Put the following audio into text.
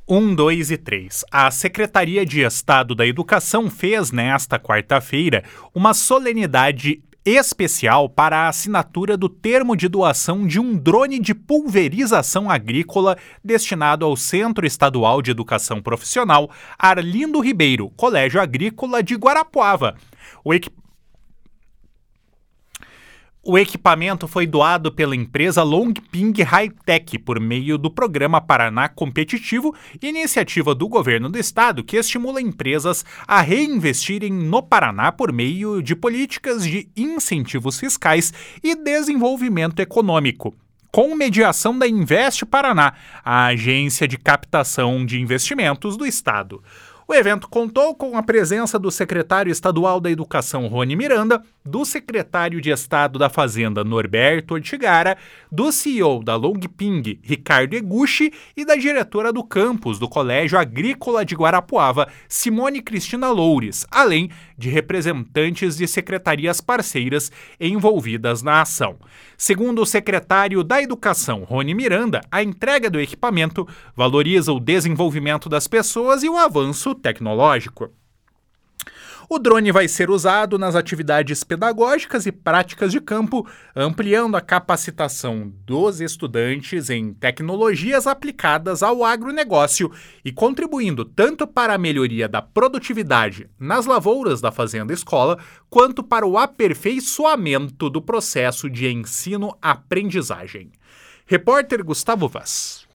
Um, 2 e 3. A Secretaria de Estado da Educação fez, nesta quarta-feira, uma solenidade especial para a assinatura do termo de doação de um drone de pulverização agrícola destinado ao Centro Estadual de Educação Profissional Arlindo Ribeiro, Colégio Agrícola de Guarapuava. O equipamento foi doado pela empresa Longping Hightech por meio do Programa Paraná Competitivo, iniciativa do governo do estado que estimula empresas a reinvestirem no Paraná por meio de políticas de incentivos fiscais e desenvolvimento econômico. Com mediação da Investe Paraná, a agência de captação de investimentos do estado. O evento contou com a presença do secretário estadual da Educação, Rony Miranda, do secretário de Estado da Fazenda, Norberto Ortigara, do CEO da Longping, Ricardo Eguchi, e da diretora do campus do Colégio Agrícola de Guarapuava, Simone Cristina Loures, além de representantes de secretarias parceiras envolvidas na ação. Segundo o secretário da Educação, Rony Miranda, a entrega do equipamento valoriza o desenvolvimento das pessoas e o avanço tecnológico. O drone vai ser usado nas atividades pedagógicas e práticas de campo, ampliando a capacitação dos estudantes em tecnologias aplicadas ao agronegócio e contribuindo tanto para a melhoria da produtividade nas lavouras da fazenda-escola, quanto para o aperfeiçoamento do processo de ensino-aprendizagem. Repórter Gustavo Vaz.